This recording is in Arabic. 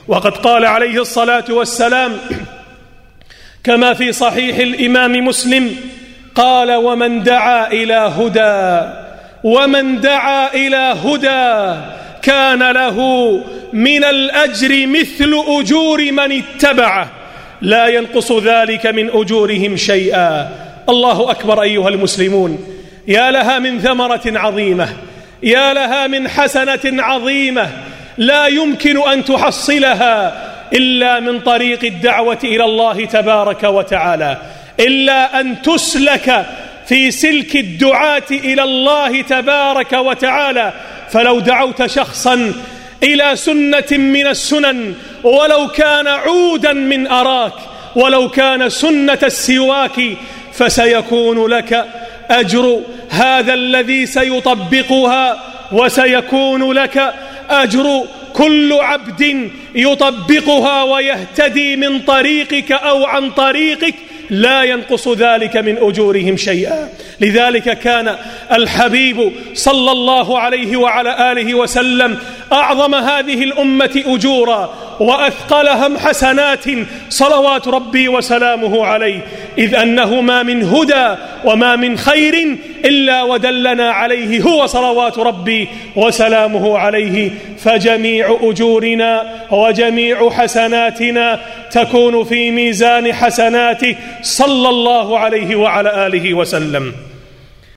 وقد قال عليه الصلاة والسلام كما في صحيح الإمام مسلم قال: ومن دعا إلى هدى كان له من الأجر مثل أجور من اتبعه لا ينقص ذلك من أجورهم شيئا. الله أكبر أيها المسلمون، يا لها من ثمرة عظيمة، يا لها من حسنة عظيمة لا يمكن أن تحصلها إلا من طريق الدعوة إلى الله تبارك وتعالى، إلا أن تسلك في سلك الدعاة إلى الله تبارك وتعالى. فلو دعوت شخصا إلى سنة من السنن ولو كان عودا من أراك، ولو كان سنة السواك، فسيكون لك أجر هذا الذي سيطبقها، وسيكون لك أجر كل عبد يطبقها ويهتدي من طريقك أو عن طريقك، لا ينقص ذلك من أجورهم شيئا. لذلك كان الحبيب صلى الله عليه وعلى آله وسلم أعظم هذه الأمة أجورا وأثقلهم حسنات صلوات ربي وسلامه عليه، إذ أنه ما من هدى وما من خير إلا ودلنا عليه هو صلوات ربي وسلامه عليه. فجميع أجورنا وجميع حسناتنا تكون في ميزان حسناته صلى الله عليه وعلى آله وسلم.